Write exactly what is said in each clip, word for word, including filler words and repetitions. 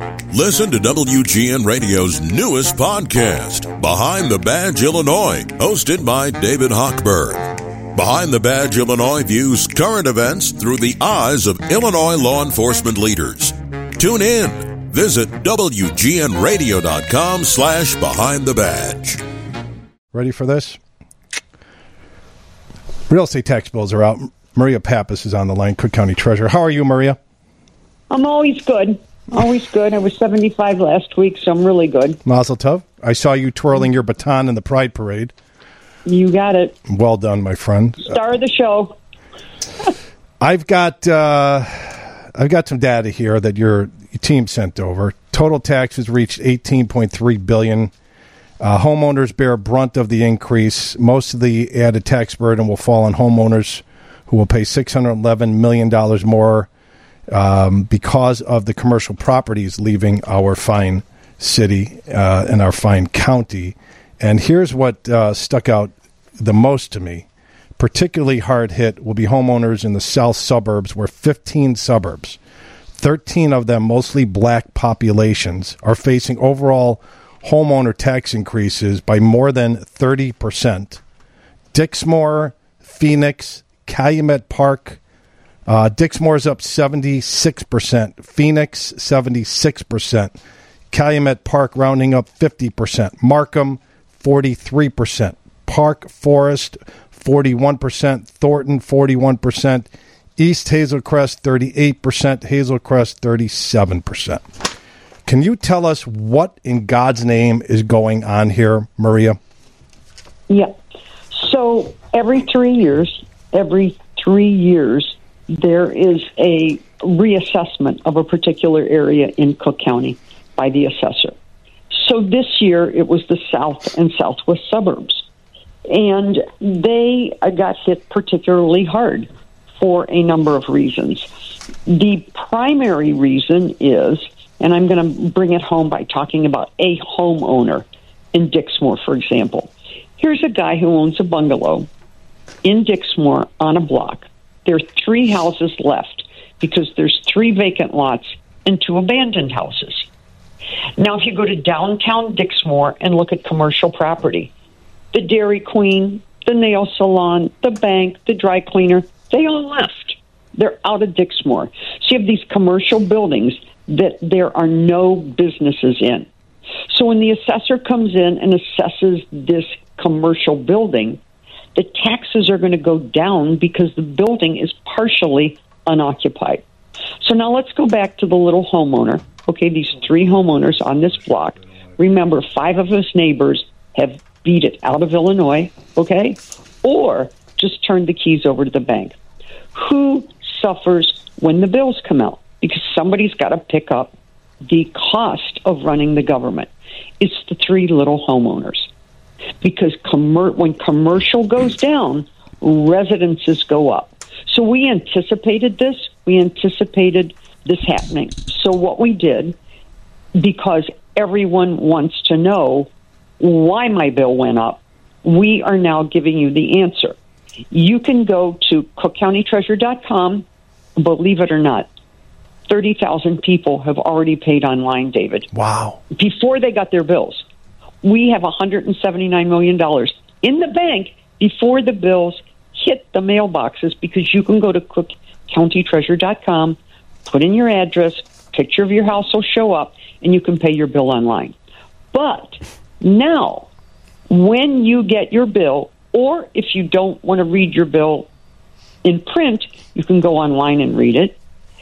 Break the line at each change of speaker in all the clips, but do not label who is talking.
Listen to W G N Radio's newest podcast, Behind the Badge Illinois, hosted by David Hochberg. Behind the Badge Illinois views current events through the eyes of Illinois law enforcement leaders. Tune in. Visit W G N radio dot com slash behind the badge.
Ready for this? Real estate tax bills are out. Maria Pappas is on the line, Cook County Treasurer. How are you, Maria?
I'm always good. Always good. I was seventy-five last week, so I'm really good.
Mazel tov. I saw you twirling your baton in the Pride Parade.
You got it.
Well done, my friend.
Star of the show.
I've got uh, I've got some data here that your team sent over. Total taxes reached eighteen point three billion dollars. Uh, homeowners bear brunt of the increase. Most of the added tax burden will fall on homeowners who will pay six hundred eleven million dollars more um, because of the commercial properties leaving our fine city uh, and our fine county. And here's what uh, stuck out the most to me. Particularly hard hit will be homeowners in the south suburbs, where fifteen suburbs, thirteen of them mostly black populations, are facing overall homeowner tax increases by more than thirty percent. Dixmoor, Phoenix, Calumet Park. Uh, Dixmoor's up seventy-six percent. Phoenix, seventy-six percent. Calumet Park rounding up fifty percent. Markham, forty-three percent. Park Forest, forty-one percent. Thornton, forty-one percent. East Hazelcrest, thirty-eight percent. Hazelcrest, thirty-seven percent. Can you tell us what in God's name is going on here, Maria?
Yeah. So every three years, every three years, there is a reassessment of a particular area in Cook County by the assessor. So this year it was the south and southwest suburbs. And they got hit particularly hard for a number of reasons. The primary reason is, and I'm going to bring it home by talking about a homeowner in Dixmoor, for example. Here's a guy who owns a bungalow in Dixmoor on a block. There are three houses left because there's three vacant lots and two abandoned houses. Now, if you go to downtown Dixmoor and look at commercial property, the Dairy Queen, the nail salon, the bank, the dry cleaner, they all left. They're out of Dixmoor. So you have these commercial buildings that there are no businesses in. So when the assessor comes in and assesses this commercial building, the taxes are going to go down because the building is partially unoccupied. So now let's go back to the little homeowner. Okay, these three homeowners on this block. Remember, five of us neighbors have beat it out of Illinois, okay? Or just turned the keys over to the bank. Who suffers when the bills come out? Because somebody's got to pick up the cost of running the government. It's the three little homeowners. Because commer- when commercial goes down, residences go up. So we anticipated this. We anticipated this happening. So what we did, because everyone wants to know why my bill went up, we are now giving you the answer. You can go to cook county treasurer dot com. Believe it or not, thirty thousand people have already paid online, David.
Wow.
Before they got their bills. We have one hundred seventy-nine million dollars in the bank before the bills hit the mailboxes, because you can go to cook county treasurer dot com, put in your address, picture of your house will show up, and you can pay your bill online. But now, when you get your bill, or if you don't want to read your bill in print, you can go online and read it.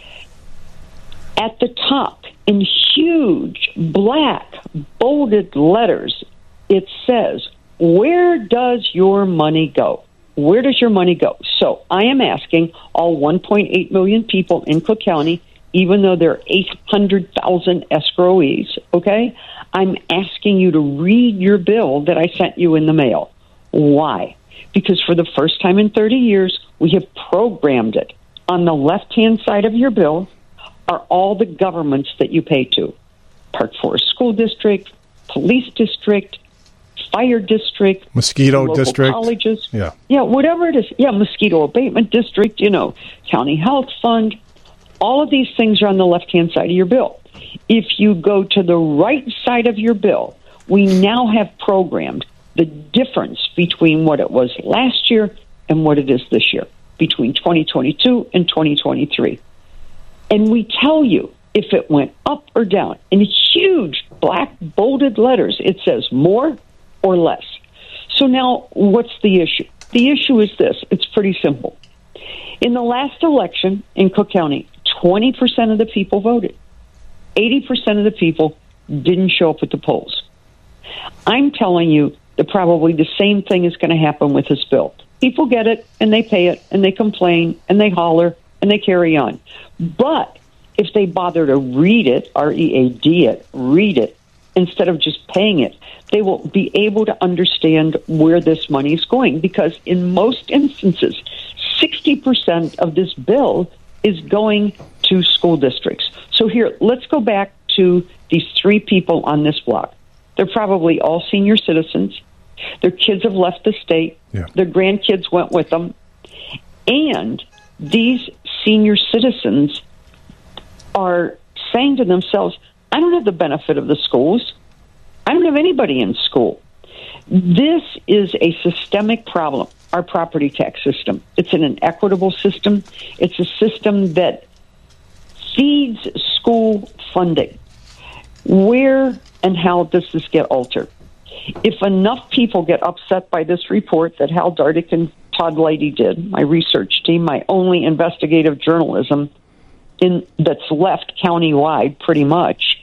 At the top, in huge, black, bolded letters, it says, where does your money go? Where does your money go? So I am asking all one point eight million people in Cook County, even though there are eight hundred thousand escrowees, okay? I'm asking you to read your bill that I sent you in the mail. Why? Because for the first time in thirty years, we have programmed it. On the left-hand side of your bill are all the governments that you pay to. Park Forest School District, Police District, Fire District,
Mosquito
local
District,
colleges,
yeah,
yeah, whatever it is, yeah, Mosquito Abatement District, you know, County Health Fund. All of these things are on the left-hand side of your bill. If you go to the right side of your bill, we now have programmed the difference between what it was last year and what it is this year, between twenty twenty-two and twenty twenty-three. And we tell you if it went up or down. In huge black bolded letters, it says more or less. So now what's the issue? The issue is this. It's pretty simple. In the last election in Cook County, twenty percent of the people voted. eighty percent of the people didn't show up at the polls. I'm telling you that probably the same thing is going to happen with this bill. People get it, and they pay it, and they complain, and they holler, and they carry on. But if they bother to read it, R E A D it, read it, instead of just paying it, they will be able to understand where this money is going. Because in most instances, sixty percent of this bill is going to school districts. So here, let's go back to these three people on this block. They're probably all senior citizens. Their kids have left the state.
Yeah.
Their grandkids went with them. And these senior citizens are saying to themselves, I don't have the benefit of the schools. I don't have anybody in school. This is a systemic problem, our property tax system. It's an inequitable system. It's a system that feeds school funding. Where and how does this get altered? If enough people get upset by this report that Hal Dardick and Todd Leidy did, my research team, my only investigative journalism in that's left countywide pretty much,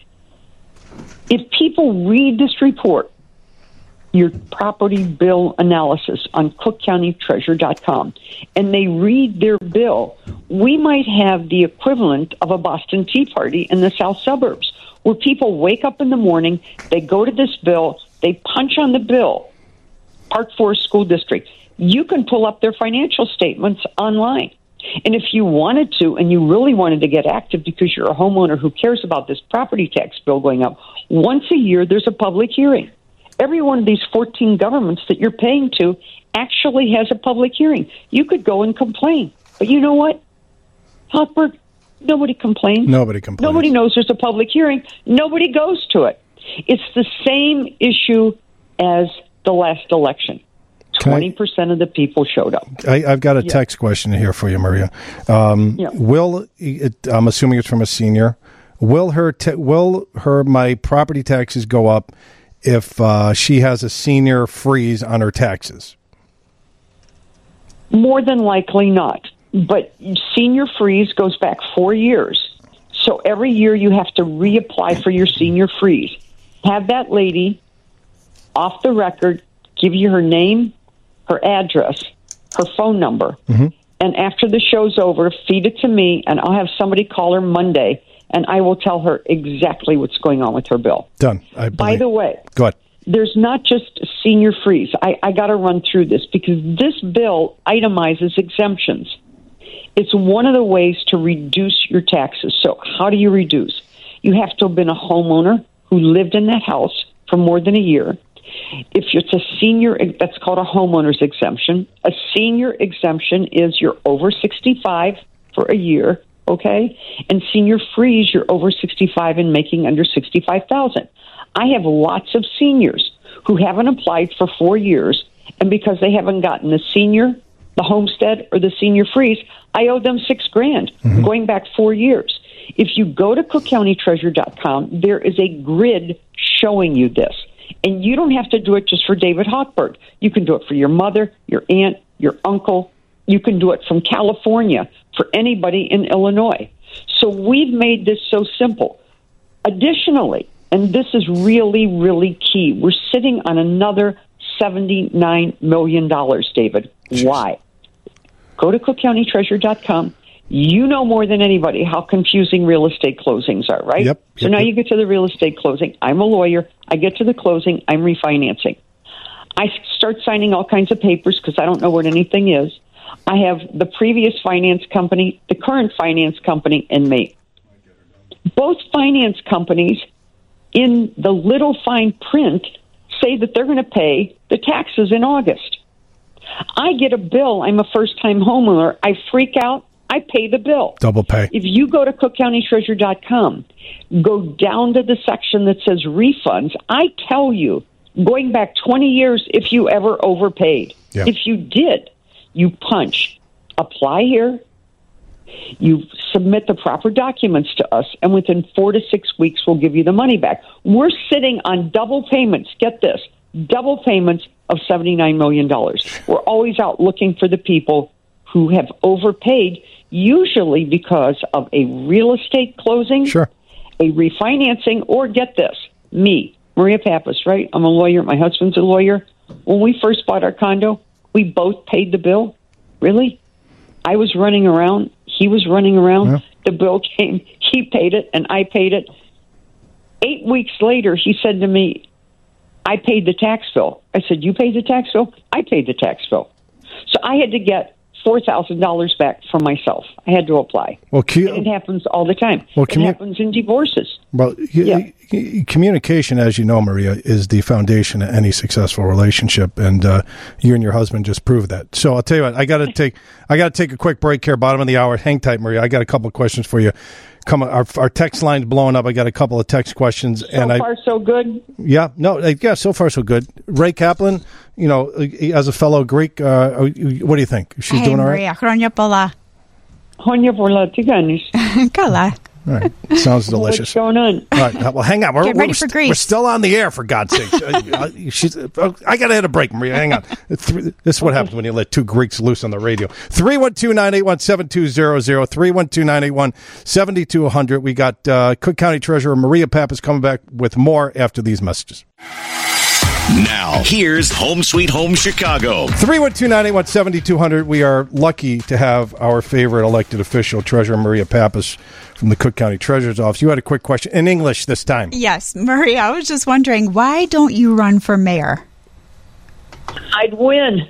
if people read this report, your property bill analysis on cook county treasurer dot com, and they read their bill, we might have the equivalent of a Boston Tea Party in the south suburbs, where people wake up in the morning, they go to this bill, they punch on the bill, Park Forest School District. You can pull up their financial statements online. And if you wanted to, and you really wanted to get active because you're a homeowner who cares about this property tax bill going up, once a year there's a public hearing. Every one of these fourteen governments that you're paying to actually has a public hearing. You could go and complain. But you know what, Hochberg? Nobody complains.
Nobody complains.
Nobody knows there's a public hearing. Nobody goes to it. It's the same issue as the last election. Twenty percent of the people showed up.
I, I've got a
yeah.
text question here for you, Maria. Um,
yeah.
Will it, I'm assuming it's from a senior. Will her te- will her my property taxes go up if uh, she has a senior freeze on her taxes?
More than likely not. But senior freeze goes back four years. So every year you have to reapply for your senior freeze. Have that lady off the record give you her name, her address, her phone number. Mm-hmm. And after the show's over, feed it to me, and I'll have somebody call her Monday, and I will tell her exactly what's going on with her bill.
Done. I
By the way,
go ahead.
There's not just senior freeze. I, I got to run through this because this bill itemizes exemptions. It's one of the ways to reduce your taxes. So how do you reduce? You have to have been a homeowner who lived in that house for more than a year. If it's a senior, that's called a homeowner's exemption. A senior exemption is you're over sixty-five for a year, okay? And senior freeze, you're over sixty-five and making under sixty-five thousand dollars. I have lots of seniors who haven't applied for four years, and because they haven't gotten the senior, the homestead, or the senior freeze, I owe them six grand, mm-hmm. going back four years. If you go to cook county treasurer dot com, there is a grid showing you this. And you don't have to do it just for David Hochberg. You can do it for your mother, your aunt, your uncle. You can do it from California for anybody in Illinois. So we've made this so simple. Additionally, and this is really, really key, we're sitting on another seventy-nine million dollars, David. Jeez. Why? Go to cook county treasurer dot com. You know more than anybody how confusing real estate closings are, right?
Yep.
So
yep,
now
yep.
you get to the real estate closing. I'm a lawyer. I get to the closing. I'm refinancing. I start signing all kinds of papers because I don't know what anything is. I have the previous finance company, the current finance company, and me. Both finance companies, in the little fine print, say that they're going to pay the taxes in August. I get a bill. I'm a first-time homeowner. I freak out. I pay the bill.
Double pay.
If you go to cook county treasurer dot com, go down to the section that says refunds, I tell you, going back twenty years, if you ever overpaid.
Yeah.
If you did, you punch, apply here, you submit the proper documents to us, and within four to six weeks, we'll give you the money back. We're sitting on double payments. Get this, double payments of seventy-nine million dollars. We're always out looking for the people who have overpaid, usually because of a real estate closing,
sure,
a refinancing, or get this, me, Maria Pappas, right? I'm a lawyer. My husband's a lawyer. When we first bought our condo, we both paid the bill. Really? I was running around. He was running around. Yeah. The bill came. He paid it, and I paid it. Eight weeks later, he said to me, I paid the tax bill. I said, you paid the tax bill? I paid the tax bill. So I had to get four thousand dollars back from myself. I had to apply.
Well, cu-
it happens all the time.
Well,
it
commu-
happens in divorces.
Well, yeah. y- communication, as you know, Maria, is the foundation of any successful relationship, and uh, you and your husband just proved that. So I'll tell you what, I got to take I got to take a quick break here, bottom of the hour. Hang tight, Maria. I got a couple of questions for you. Come on, our, our text line's blowing up. I got a couple of text questions.
So
and
far,
I,
so good?
Yeah, no, yeah, so far, so good. Ray Kaplan, you know, as a fellow Greek, uh, what do you think? She's
hey,
doing all right?
Maria, chronia pola.
Honya vola tiganis.
Kala.
All right. Sounds delicious.
What's going on?
All right. Well, hang on. We're,
Get ready
we're,
for
st-
Greece.
we're still on the air, for God's sake. uh, she's, uh, I got to hit a break, Maria. Hang on. This is what happens when you let two Greeks loose on the radio. three one two, nine eight one, seven two zero zero. three one two, nine eight one, seven two zero zero. We got uh, Cook County Treasurer Maria Pappas coming back with more after these messages.
Now, here's Home Sweet Home Chicago.
three one two, nine eight one, seven two zero zero. We are lucky to have our favorite elected official, Treasurer Maria Pappas, from the Cook County Treasurer's Office. You had a quick question in English this time.
Yes, Maria, I was just wondering, why don't you run for mayor?
I'd win.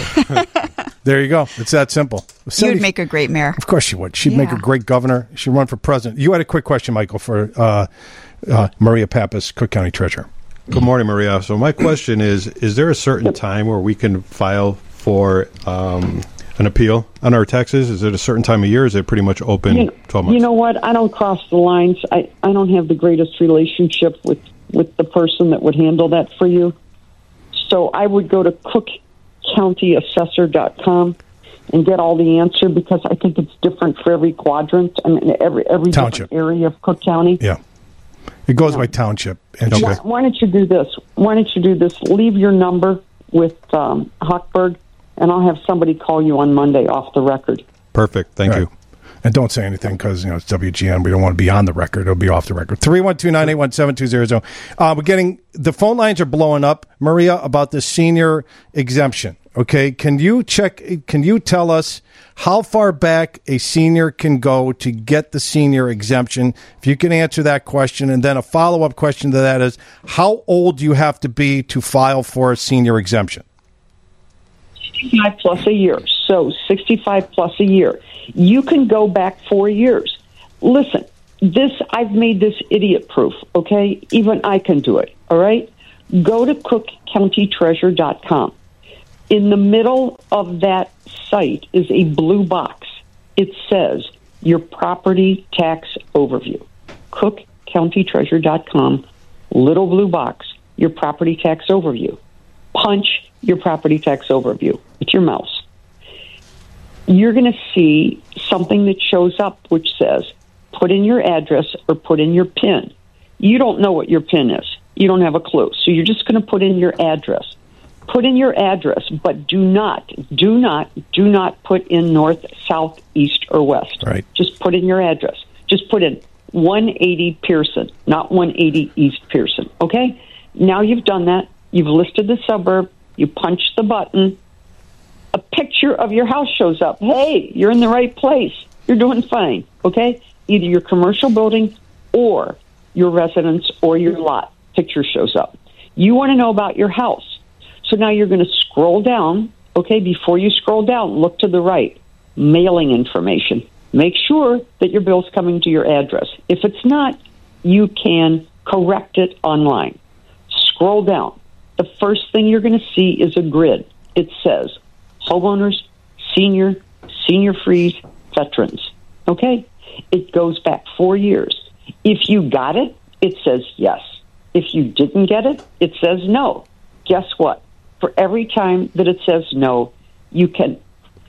There you go. It's that simple.
You would make a great mayor.
Of course she would. She'd
Yeah.
make a great governor. She'd run for president. You had a quick question, Michael, for uh, uh, Maria Pappas, Cook County Treasurer.
Good morning, Maria. So my question is, is there a certain time where we can file for um, an appeal on our taxes? Is it a certain time of year? Or is it pretty much open
You know,
twelve months?
you know what? I don't cross the lines. I, I don't have the greatest relationship with, with the person that would handle that for you. So I would go to cook county assessor dot com and get all the answer, because I think it's different for every quadrant. I mean, every every
Township.
different area of Cook County.
Yeah. It goes by township. And
Why, why don't you do this? Why don't you do this? Leave your number with um, Hochberg, and I'll have somebody call you on Monday off the record.
Perfect. Thank
Right.
you.
And don't say anything because, you know, it's W G N. We don't want to be on the record. It'll be off the record. three one two, nine eight one, seven two zero zero. Uh, we're getting, the phone lines are blowing up, Maria, about the senior exemption. Okay. Can you check, can you tell us how far back a senior can go to get the senior exemption? If you can answer that question. And then a follow-up question to that is, how old do you have to be to file for a senior exemption?
sixty-five plus a year. So sixty-five plus a year. You can go back four years. Listen, this, I've made this idiot proof, okay? Even I can do it, all right? Go to cook county treasurer dot com. In the middle of that site is a blue box. It says your property tax overview. cook county treasurer dot com, little blue box, your property tax overview. Punch your property tax overview with your mouse. You're going to see something that shows up which says, put in your address or put in your PIN. You don't know what your PIN is. You don't have a clue. So you're just going to put in your address. Put in your address, but do not, do not, do not put in north, south, east, or west.
Right.
Just put in your address. Just put in one eighty Pearson, not one eighty East Pearson. Okay? Now you've done that. You've listed the suburb. You punch the button. A picture of your house shows up. Hey, you're in the right place. You're doing fine. Okay? Either your commercial building or your residence or your lot. Picture shows up. You want to know about your house. So now you're going to scroll down. Okay, before you scroll down, look to the right. Mailing information. Make sure that your bill's coming to your address. If it's not, you can correct it online. Scroll down. The first thing you're going to see is a grid. It says homeowners, senior, senior freeze, veterans. Okay? It goes back four years. If you got it, it says yes. If you didn't get it, it says no. Guess what? For every time that it says no, you can,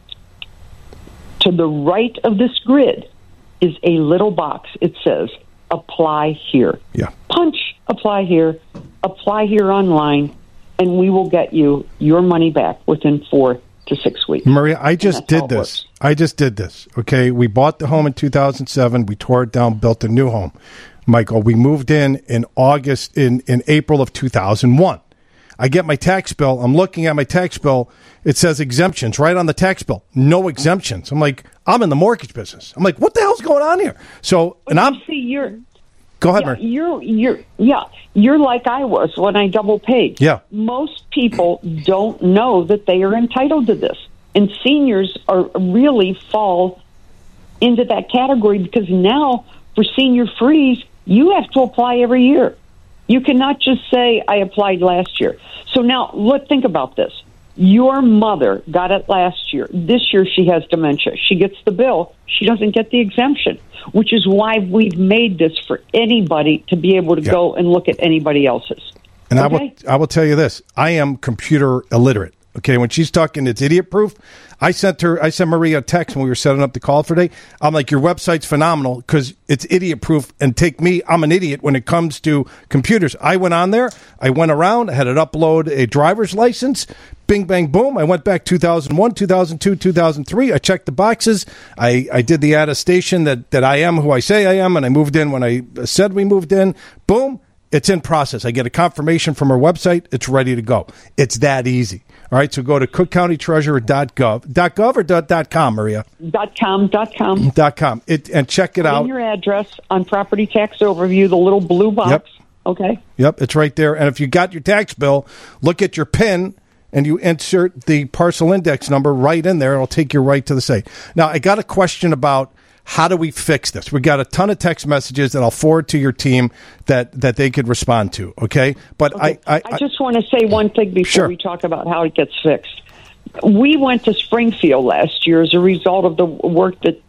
to the right of this grid is a little box. It says, apply here.
Yeah.
Punch, apply here, apply here online, and we will get you your money back within four to six weeks.
Maria, I just
that's how
did
it
this.
works.
I just did this. Okay, we bought the home in two thousand seven. We tore it down, built a new home. Michael, we moved in in August, in, in April of two thousand one. I get my tax bill. I'm looking at my tax bill. It says exemptions right on the tax bill. No exemptions. I'm like, I'm in the mortgage business. I'm like, what the hell's going on here? So, and I'm
See, you're...
go ahead,
Yeah,
Maria.
you're you're yeah, you're like I was when I double paid.
Yeah.
Most people don't know that they are entitled to this. And seniors are really fall into that category because now for senior freeze, you have to apply every year. You cannot just say I applied last year. So now let's think about this. Your mother got it last year. This year she has dementia. She gets the bill. She doesn't get the exemption, which is why we've made this for anybody to be able to
Yeah.
go and look at anybody else's.
And I will
Okay?
I will tell you this. I am computer illiterate. Okay, when she's talking it's idiot proof, I sent her I sent Maria a text when we were setting up the call for today. I'm like, your website's phenomenal because it's idiot proof, and take me, I'm an idiot when it comes to computers. I went on there, I went around, I had it upload a driver's license, bing bang boom. I went back two thousand one, two thousand two, two thousand three. I checked the boxes. I, I did the attestation that, that I am who I say I am, and I moved in when I said we moved in. Boom. It's in process. I get a confirmation from our website. It's ready to go. It's that easy. All right, so go to cook county treasurer dot gov. .gov or dot .com, Maria?
Dot com, dot com.
Dot .com. It, and check it
Put in
out.
your address on property tax overview, the little blue box.
Yep.
Okay.
Yep, it's right there. And if you got your tax bill, look at your PIN, and you insert the parcel index number right in there. It'll take you right to the site. Now, I got a question about how do we fix this? We got a ton of text messages that I'll forward to your team that, that they could respond to, okay? But
Okay.
I, I,
I just want to say one thing before
Sure.
we talk about how it gets fixed. We went to Springfield last year as a result of the work that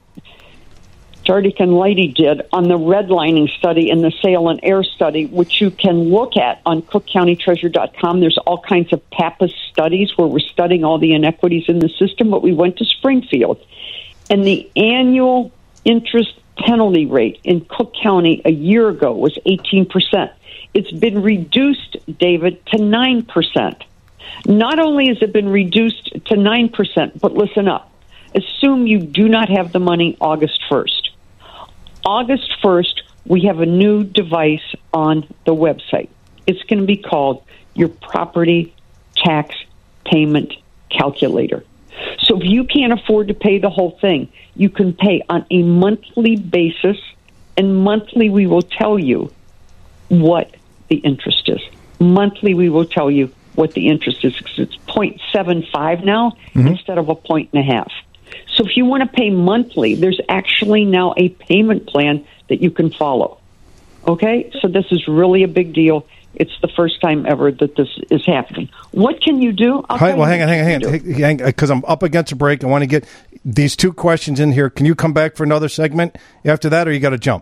Jardik and Lighty did on the redlining study and the sale and air study, which you can look at on cook county treasurer dot com. There's all kinds of PAPAS studies where we're studying all the inequities in the system, but we went to Springfield. And the annual interest penalty rate in Cook County a year ago was eighteen percent. It's been reduced, David, to nine percent. Not only has it been reduced to nine percent, but listen up. Assume you do not have the money August first. August first, we have a new device on the website. It's going to be called your property tax payment calculator. So if you can't afford to pay the whole thing, you can pay on a monthly basis, and monthly we will tell you what the interest is. Monthly we will tell you what the interest is. It's zero point seven five now mm-hmm. instead of a point and a half. So if you want to pay monthly, there's actually now a payment plan that you can follow. Okay? So this is really a big deal. It's the first time ever that this is happening. What can you do? I'll
Hi,
tell
well,
you
hang on,
what
hang
you
on,
can
hang on, because I'm up against a break. I want to get these two questions in here. Can you come back for another segment after that, or you got to jump?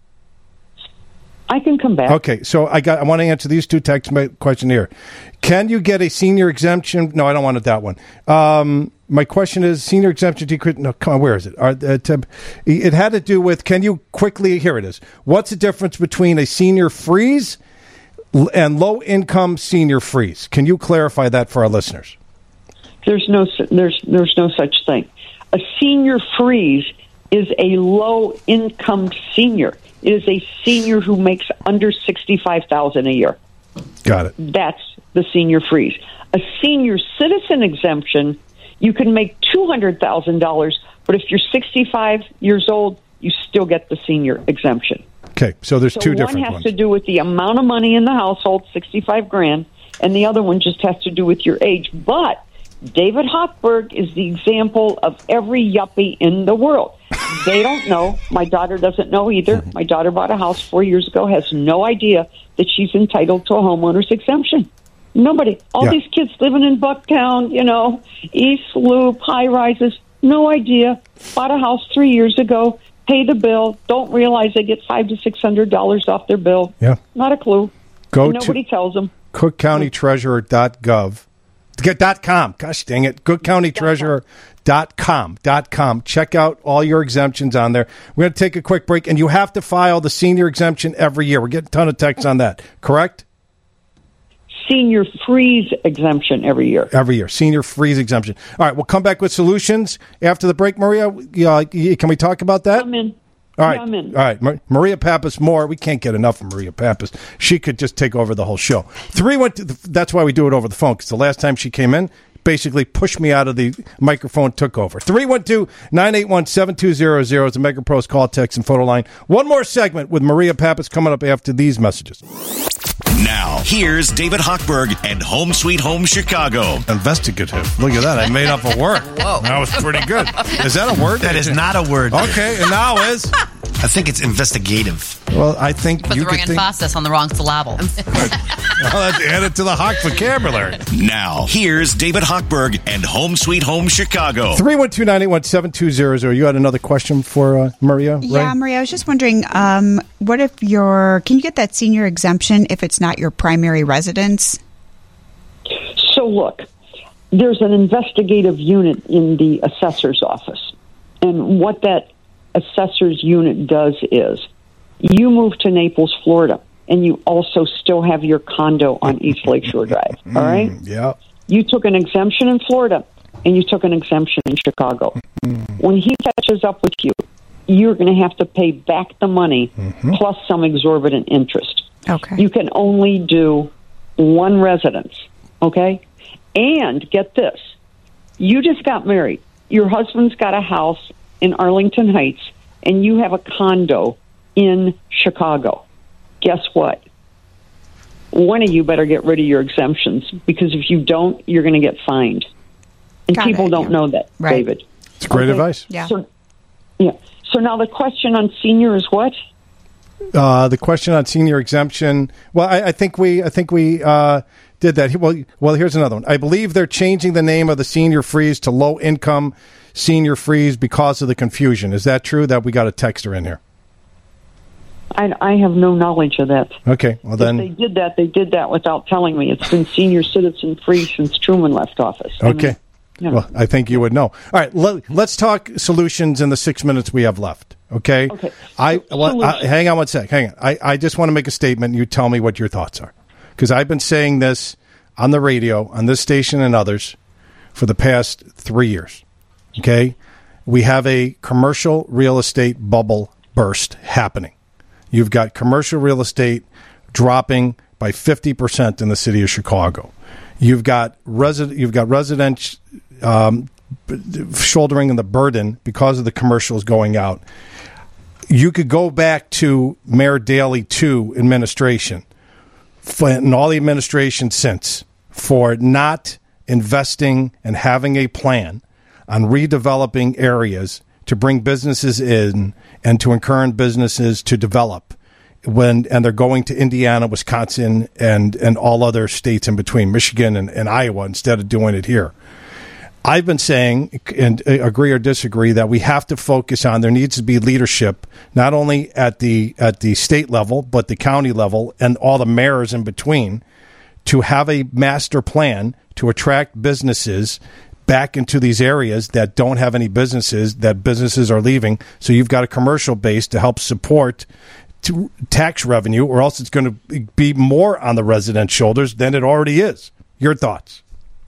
I can come back.
Okay, so I got. I want to answer these two text questions here. Can you get a senior exemption? No, I don't want that one. Um, my question is senior exemption. No, come on, where is it? Are, uh, to, it had to do with. Can you quickly? Here it is. What's the difference between a senior freeze and low income senior freeze? Can you clarify that for our listeners?
There's no there's there's no such thing. A senior freeze is a low income senior. It is a senior who makes under sixty-five thousand dollars a year.
Got it.
That's the senior freeze. A senior citizen exemption, you can make two hundred thousand dollars, but if you're sixty-five years old, you still get the senior exemption.
Okay, so there's
so
two different
one has
ones.
to do with the amount of money in the household, sixty-five grand, and the other one just has to do with your age. But David Hochberg is the example of every yuppie in the world. They don't know. My daughter doesn't know either. My daughter bought a house four years ago, has no idea that she's entitled to a homeowner's exemption. Nobody. All
Yeah.
these kids living in Bucktown, you know, East Loop, high rises, No idea. Bought a house three years ago. Pay the bill. Don't realize they get five to six hundred dollars off their bill.
Yeah.
Not a clue.
Go
and nobody
to
tells them.
cook county treasurer dot gov. Get dot com. Gosh dang it. cook county treasurer dot com. Dot com. Check out all your exemptions on there. We're going to take a quick break, and you have to file the senior exemption every year. We're getting a ton of texts on that. Correct?
Senior freeze exemption every year.
Every year. Senior freeze exemption. All right. We'll come back with solutions after the break. Maria, uh, can we talk about that?
I'm in.
All right.
Yeah, I'm in.
All right. Mar- Maria Pappas more. We can't get enough of Maria Pappas. She could just take over the whole show. Three went to the, that's why we do it over the phone, because the last time she came in, basically pushed me out of the microphone, took over. three one two, nine eight one, seven two zero zero is the MegaPros call, text, and photo line. One more segment with Maria Pappas coming up after these messages.
Now, here's David Hochberg and Home Sweet Home Chicago.
Investigative. Look at that. I made up a word. Whoa. That was pretty good. Is that a word?
That is not a word.
Okay, and now is?
I think it's investigative.
Well, I think
Put
you
the
could
wrong
think...
emphasis on the wrong syllable.
Well, let's add it to the Hawk vocabulary.
Now, here's David Hochberg and Home Sweet Home Chicago.
three one two, nine eight one, seven two zero zero. You had another question for uh, Maria?
Yeah,
right?
Maria, I was just wondering, um, what if your can you get that senior exemption if it's not your primary residence?
So look, there's an investigative unit in the assessor's office. And what that assessor's unit does is you move to Naples, Florida, and you also still have your condo on East Lakeshore Drive, all right?
Mm, yeah.
You took an exemption in Florida, and you took an exemption in Chicago.
Mm-hmm.
When he catches up with you, you're going to have to pay back the money
Mm-hmm.
plus some exorbitant interest.
Okay.
You can only do one residence, okay? And get this, you just got married. Your husband's got a house in Arlington Heights, and you have a condo in Chicago. Guess what? One of you better get rid of your exemptions, because if you don't, you're going to get fined. And
Got
people
it,
don't
yeah.
know that,
Right.
David.
It's great
Okay.
advice.
Yeah.
So, yeah. So now the question on senior is what?
Uh, the question on senior exemption. Well, I, I think we, I think we uh, did that. Well, well, here's another one. I believe they're changing the name of the senior freeze to low income senior freeze because of the confusion. Is that true? That we got a texter in here.
I, I have no knowledge of that.
Okay, well
If
then.
they did that, they did that without telling me. It's been senior citizen free since Truman left office. I
Okay.
mean, you know.
Well, I think you would know. All right, let, let's talk solutions in the six minutes we have left. Okay.
Okay.
I, well, I
Solutions.
hang on one sec. Hang on. I, I just want to make a statement. And you tell me what your thoughts are, because I've been saying this on the radio, on this station, and others for the past three years. Okay. We have a commercial real estate bubble burst happening. You've got commercial real estate dropping by fifty percent in the city of Chicago. You've got resident, you've got residents um, shouldering the burden because of the commercials going out. You could go back to Mayor Daley two administration for, and all the administration since for not investing and having a plan on redeveloping areas to bring businesses in and to encourage businesses to develop when and they're going to Indiana, Wisconsin, and, and all other states in between, Michigan and, and Iowa, instead of doing it here. I've been saying, and agree or disagree, that we have to focus on there needs to be leadership, not only at the at the state level, but the county level and all the mayors in between, to have a master plan to attract businesses back into these areas that don't have any businesses, that businesses are leaving. So you've got a commercial base to help support to tax revenue, or else it's going to be more on the residents' shoulders than it already is. Your thoughts?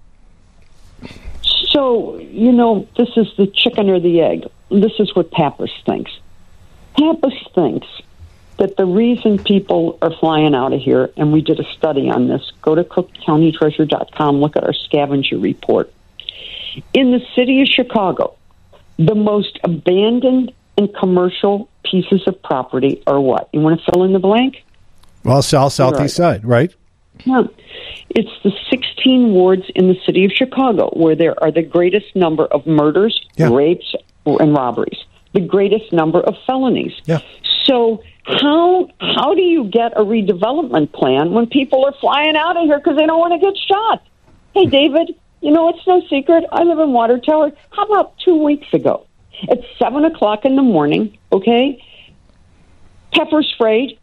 So, you know, this is the chicken or the egg. This is what Pappas thinks. Pappas thinks that the reason people are flying out of here, and we did a study on this, go to cook county treasurer dot com, look at our scavenger report. In the city of Chicago, the most abandoned and commercial pieces of property are what? You want to fill in the blank?
Well, south, southeast
Right.
side, right?
Yeah. It's the sixteen wards in the city of Chicago where there are the greatest number of murders,
Yeah.
rapes, and robberies, the greatest number of felonies.
Yeah.
So how how do you get a redevelopment plan when people are flying out of here because they don't want to get shot? Hey, David, You know, it's no secret. I live in Water Tower. How about two weeks ago? It's seven o'clock in the morning, okay? Pepper sprayed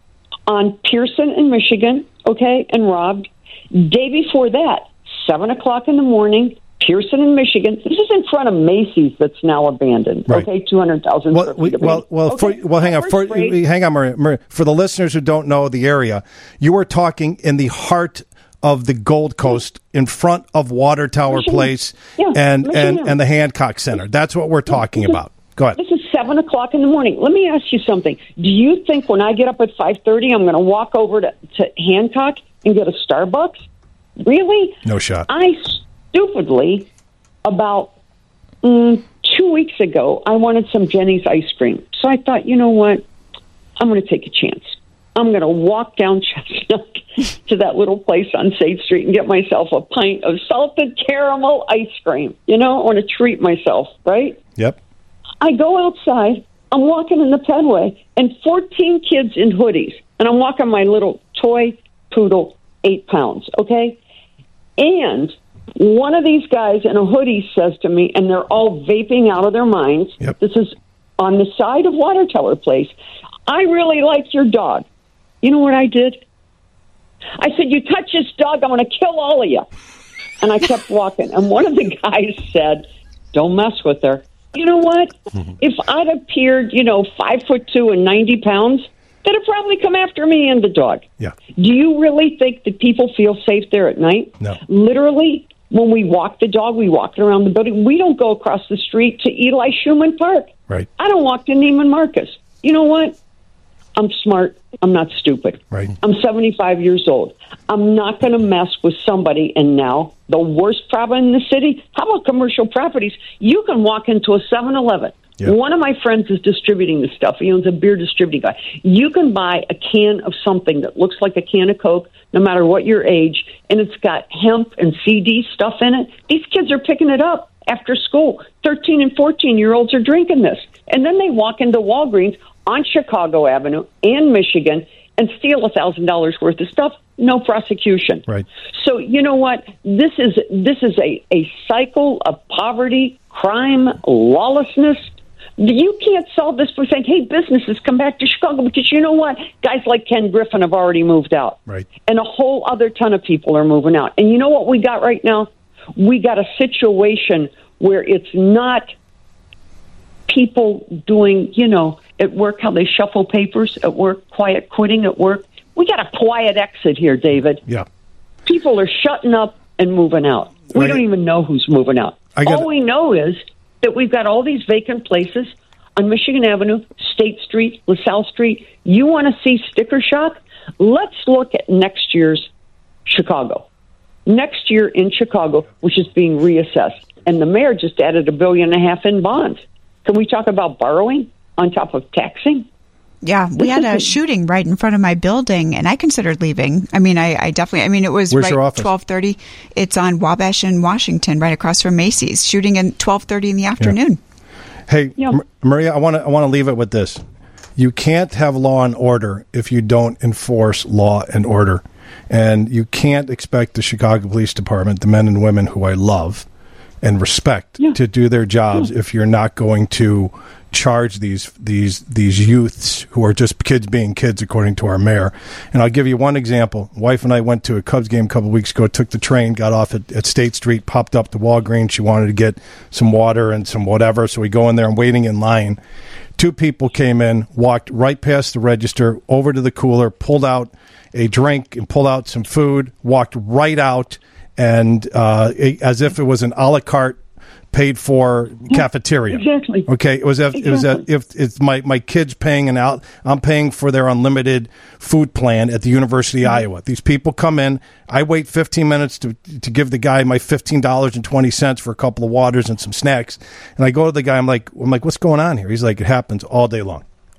on Pearson in Michigan, okay, and robbed. Day before that, seven o'clock in the morning, Pearson in Michigan. This is in front of Macy's that's now abandoned.
Right.
Okay, two hundred thousand.
Well, we, well, well,
okay.
for, well. Hang on, for, hang on, Maria, Maria. For the listeners who don't know the area, you were talking in the heart of the Gold Coast, in front of Water Tower
Michigan.
Place
Yeah,
and,
Michigan.
and and the Hancock Center. That's what we're talking
This is-
about. Go ahead.
This is seven o'clock in the morning. Let me ask you something. Do you think when I get up at five thirty, I'm going to walk over to, to Hancock and get a Starbucks? Really?
No shot.
I stupidly, about mm, two weeks ago, I wanted some Jenny's ice cream. So I thought, you know what? I'm going to take a chance. I'm going to walk down Chestnut to that little place on State Street and get myself a pint of salted caramel ice cream. You know, I want to treat myself, right?
Yep.
I go outside. I'm walking in the pedway, and fourteen kids in hoodies. And I'm walking my little toy poodle, eight pounds, okay? And one of these guys in a hoodie says to me, and they're all vaping out of their minds,
Yep.
this is on the side of Water Tower Place, I really like your dog. You know what I did? I said, you touch this dog, I'm going to kill all of you. And I kept walking. And one of the guys said, don't mess with her. You know what? If I'd appeared, you know, five foot two and ninety pounds, they'd have probably come after me and the dog.
Yeah.
Do you really think that people feel safe there at night?
No.
Literally, when we walk the dog, we walk around the building. We don't go across the street to Eli Schumann Park.
Right.
I don't walk to Neiman Marcus. You know what? I'm smart. I'm not stupid.
Right.
I'm seventy-five years old. I'm not going to mess with somebody. And now, the worst problem in the city, how about commercial properties? You can walk into a seven eleven.
Yeah.
One of my friends is distributing this stuff. He owns a beer distributing guy. You can buy a can of something that looks like a can of Coke, no matter what your age, and it's got hemp and C D stuff in it. These kids are picking it up after school. thirteen and fourteen-year-olds are drinking this. And then they walk into Walgreens on Chicago Avenue and Michigan and steal one thousand dollars worth of stuff. No prosecution.
Right.
So, you know what? This is this is a, a cycle of poverty, crime, lawlessness. You can't solve this by saying, hey, businesses, come back to Chicago, because you know what? Guys like Ken Griffin have already moved out.
Right.
And a whole other ton of people are moving out. And you know what we got right now? We got a situation where it's not people doing, you know, at work, how they shuffle papers at work, quiet quitting at work. We got a quiet exit here, David.
Yeah.
People are shutting up and moving out. We
Right.
don't even know who's moving out.
I get
All
it.
we know is that we've got all these vacant places on Michigan Avenue, State Street, LaSalle Street. You want to see sticker shock? Let's look at next year's Chicago. Next year in Chicago, which is being reassessed. And the mayor just added a billion and a half in bonds. Can we talk about borrowing on top of taxing?
Yeah, we
This
had
is
a
a-
shooting right in front of my building, and I considered leaving. I mean, I, I definitely, I mean, it was
Where's
right
your office?
twelve thirty. It's on Wabash in Washington, right across from Macy's, shooting at twelve thirty in the afternoon.
Hey,
Yeah.
M- Maria, I want to I want to leave it with this. You can't have law and order if you don't enforce law and order. And you can't expect the Chicago Police Department, the men and women who I love and respect,
Yeah.
to do their jobs if you're not going to charge these these these youths who are just kids being kids, according to our mayor. And I'll give you one example. Wife and I went to a Cubs game a couple of weeks ago, took the train, got off at, at State Street, popped up to Walgreens. She wanted to get some water and some whatever, so we go in there and waiting in line. Two people came in, walked right past the register, over to the cooler, pulled out a drink and pulled out some food, walked right out, and uh, it, as if it was an a la carte paid for cafeteria.
Exactly.
Okay, it was if, it was
Exactly.
if it's my my kids paying an out. I'm paying for their unlimited food plan at the University of Iowa. These people come in. I wait fifteen minutes to to give the guy my fifteen dollars and twenty cents for a couple of waters and some snacks. And I go to the guy. I'm like, I'm like, what's going on here? He's like, it happens all day long.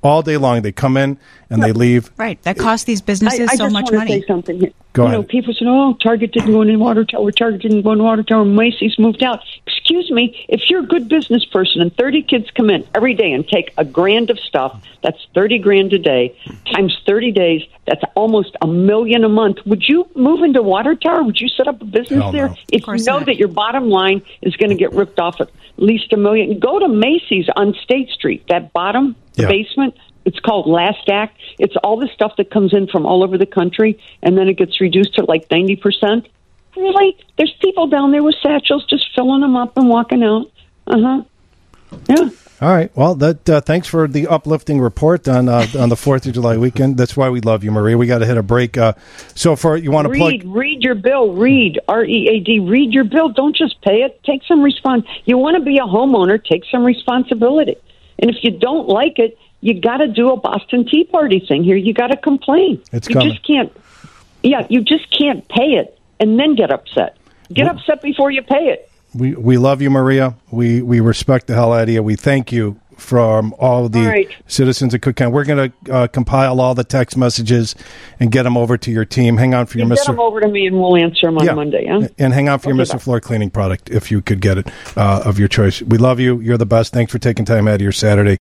all day long. They come in and they leave.
Right. That costs these businesses
I, I
so
just
much
want to
money.
say something here.
Go
you
ahead.
know, people say, "Oh, Target didn't go into Water Tower. Target didn't go into Water Tower. Macy's moved out." Excuse me. If you're a good business person and thirty kids come in every day and take a grand of stuff, that's thirty grand a day times thirty days. That's almost a million a month. Would you move into Water Tower? Would you set up a business
Hell
there
no.
if you
course
know
not.
that your bottom line is going to get ripped off at least a million? Go to Macy's on State Street. That bottom, the
Yeah.
basement. It's called Last Act. It's all the stuff that comes in from all over the country, and then it gets reduced to like ninety percent. Really? There's people down there with satchels just filling them up and walking out. Uh-huh. Yeah.
All right. Well, that uh, thanks for the uplifting report on uh, on the fourth of July weekend. That's why we love you, Maria. We got to hit a break. Uh, so for you want to
Read,
plug?
read your bill. Read, R E A D. Read your bill. Don't just pay it. Take some respons. You want to be a homeowner, take some responsibility. And if you don't like it, you got to do a Boston Tea Party thing here. You got to complain.
It's
you
coming.
just can't. Yeah, you just can't pay it and then get upset. Get
Well-
upset before you pay it.
We we love you, Maria. We we respect the hell out of you. We thank you from all the
All right.
citizens of Cook County. We're going to uh, compile all the text messages and get them over to your team. Hang on for your
You
Mister
get them over to me and we'll answer them on
Yeah.
Monday. Yeah.
And hang on for your
Okay,
Mister
bye.
Floor cleaning product if you could get it uh, of your choice. We love you. You're the best. Thanks for taking time out of your Saturday.